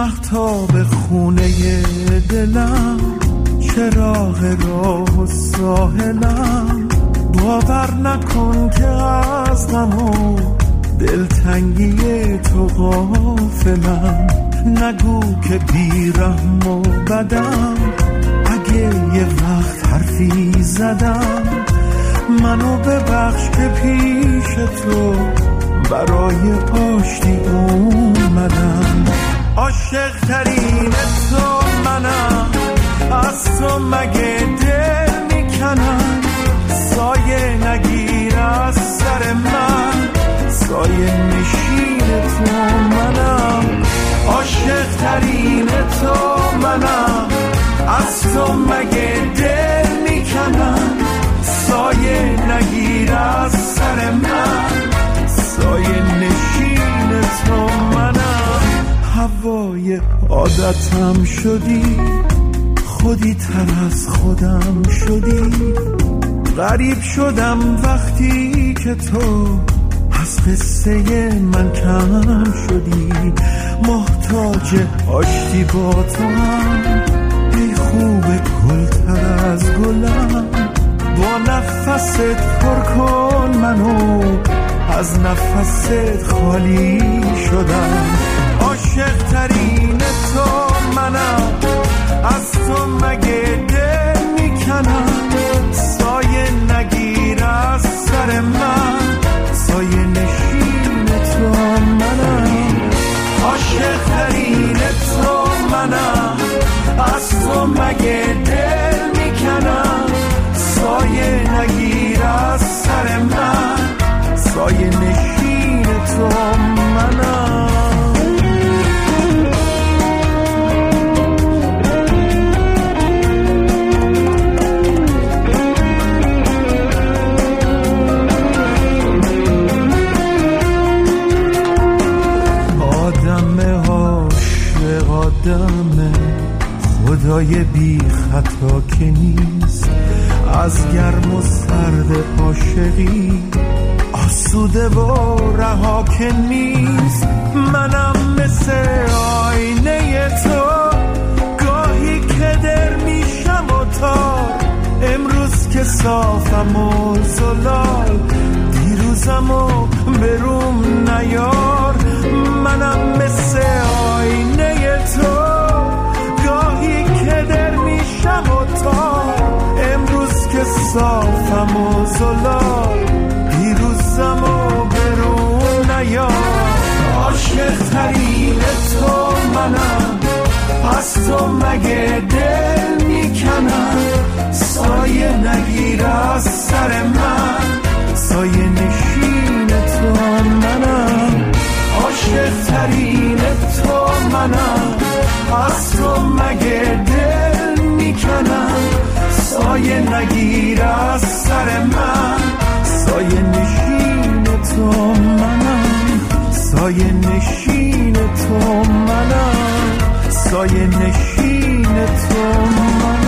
مهتاب خونه دلم، چراغ راه و ساحلم، باور نکن که از غم و دلتنگی تو غافلم. نگو که بیرحم و بدم، اگه یه وقت حرفی زدم، منو ببخش که پیش تو برای آشتی اومدم. عاشق ترین تو منم، از تو مگه دل میکنم. سایه نگیر از سر من، سایه نشین تو منم. عاشق ترین تو منم، از تو مگه دل میکنم. سایه نگیر از سر من، سایه نشین تو منم. هوای عادتم شدی، خودی تر از خودم شدی. غریب شدم وقتی که تو از قصه من کم شدی. محتاج آشتی با تو هم، ای خوب گلتر از گلم. با نفست پر کن منو، از نفست خالی شدم. عاشق ترین تو منم، از تو مگه دل میکنم. سایه نگیر از سر من، سایه نشین تو منم. عاشق ترین تو منم، از تو مگه دل میکنم. سایه نگیر از سر من، سایه نشین تو منم. آدم خدای بی خطا که نیست، از گرم و سرد عاشقی آسوده و رها که نیست. منم مثل آینه تو، گاهی که در میشم و تار. امروز که صافم و زلال، دیروزم و بروم نیار. منم مثل آینه تو، گاهی که در میشم و تار. امروز که صافم و زلال، دیروزم و برون نیار. عاشق ترین تو منم، از تو مگه دل میکنم. سایه نگیر از سر من، سایه نشین تو منم. عاشق ترین تو منم، از تو مگه دل میکنم. سایه نگیر از سر من، سایه نشین تو منم. سایه نشین تو منم، سایه نشین تو منم.